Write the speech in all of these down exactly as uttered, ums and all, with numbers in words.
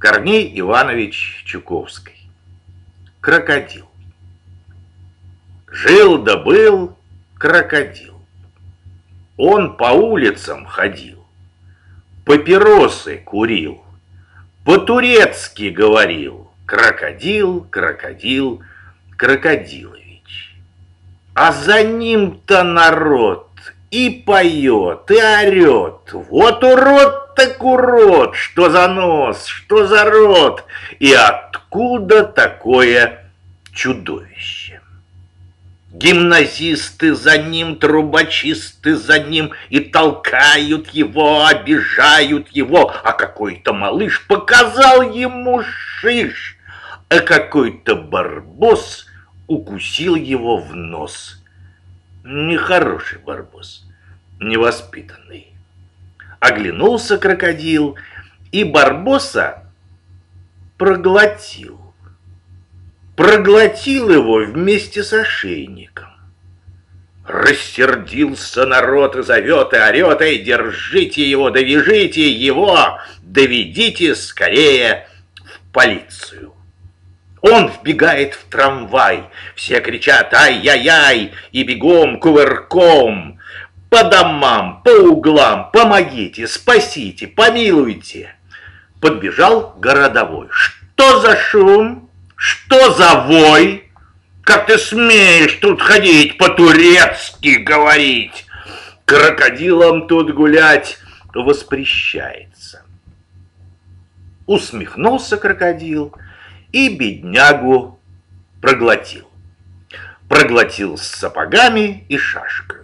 Корней Иванович Чуковский. Крокодил. Жил да был крокодил. Он по улицам ходил, папиросы курил, по-турецки говорил: крокодил, крокодил, крокодилович. А за ним-то народ и поет, и орет: вот урод так урод, что за нос, что за рот, и откуда такое чудовище? Гимназисты за ним, трубочисты за ним, и толкают его, обижают его, а какой-то малыш показал ему шиш, а какой-то барбос укусил его в нос. Нехороший барбос, невоспитанный. Оглянулся крокодил и барбоса проглотил. Проглотил его вместе с ошейником. Рассердился народ и зовет, и орет: эй, держите его, довяжите его, доведите скорее в полицию. Он вбегает в трамвай, все кричат: ай-яй-яй, и бегом кувырком. По домам, по углам, помогите, спасите, помилуйте. Подбежал городовой. Что за шум? Что за вой? Как ты смеешь тут ходить, по-турецки говорить? Крокодилам тут гулять воспрещается. Усмехнулся крокодил и беднягу проглотил. Проглотил с сапогами и шашкою.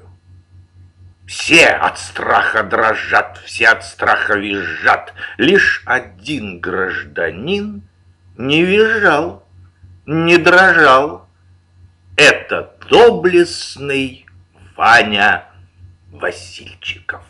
Все от страха дрожат, все от страха визжат. Лишь один гражданин не визжал, не дрожал. Это доблестный Ваня Васильчиков.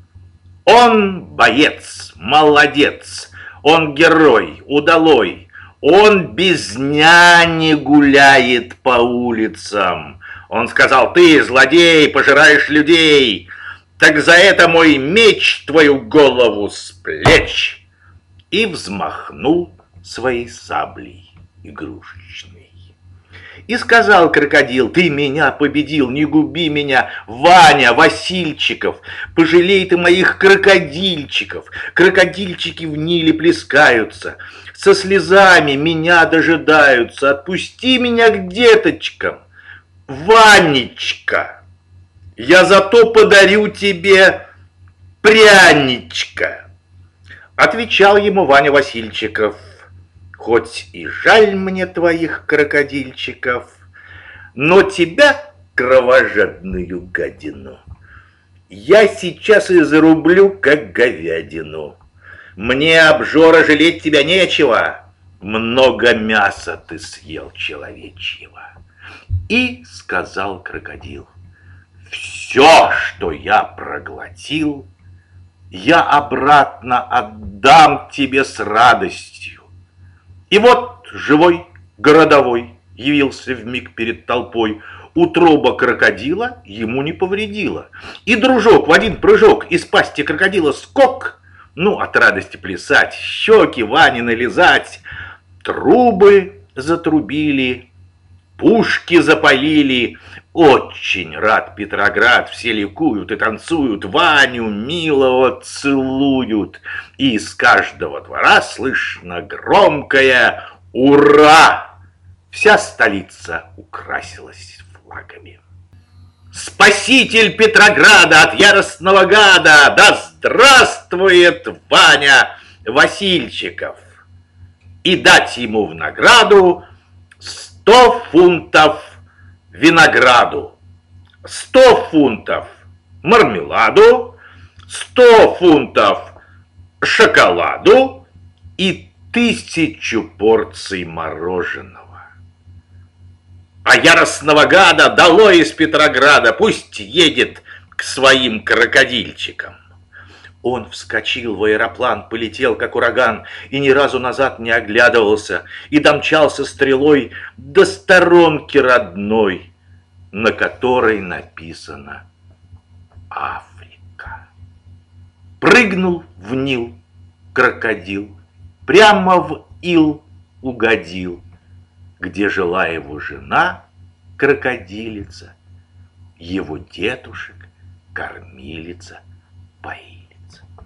Он боец, молодец, он герой, удалой. Он без няни гуляет по улицам. Он сказал: ты, злодей, пожираешь людей, так за это мой меч твою голову с плеч. И взмахнул своей саблей игрушечной. И сказал крокодил: ты меня победил, не губи меня, Ваня Васильчиков, пожалей ты моих крокодильчиков. Крокодильчики в Ниле плескаются, со слезами меня дожидаются. Отпусти меня к деточкам, Ванечка, я зато подарю тебе пряничка. Отвечал ему Ваня Васильчиков: хоть и жаль мне твоих крокодильчиков, но тебя, кровожадную гадину, я сейчас и зарублю, как говядину. Мне, обжора, жалеть тебя нечего, много мяса ты съел человечьего. И сказал крокодил: все, что я проглотил, я обратно отдам тебе с радостью. И вот живой городовой явился вмиг перед толпой. Утроба крокодила ему не повредила. И дружок в один прыжок из пасти крокодила скок. Ну, от радости плясать, щеки Ване нализать. Трубы затрубили, пушки запалили. Очень рад Петроград, все ликуют и танцуют, Ваню милого целуют. И из каждого двора слышно громкое «Ура!». Вся столица украсилась флагами. Спаситель Петрограда от яростного гада, да здравствует Ваня Васильчиков! И дать ему в награду сто фунтов винограду, сто фунтов мармеладу, сто фунтов шоколаду и тысячу порций мороженого. А яростного гада долой из Петрограда, пусть едет к своим крокодильчикам. Он вскочил в аэроплан, полетел как ураган и ни разу назад не оглядывался, и домчался стрелой до сторонки родной, на которой написано Африка. Прыгнул в Нил крокодил прямо в ил угодил, где жила его жена, крокодилица, его дедушек, кормилица, поилица.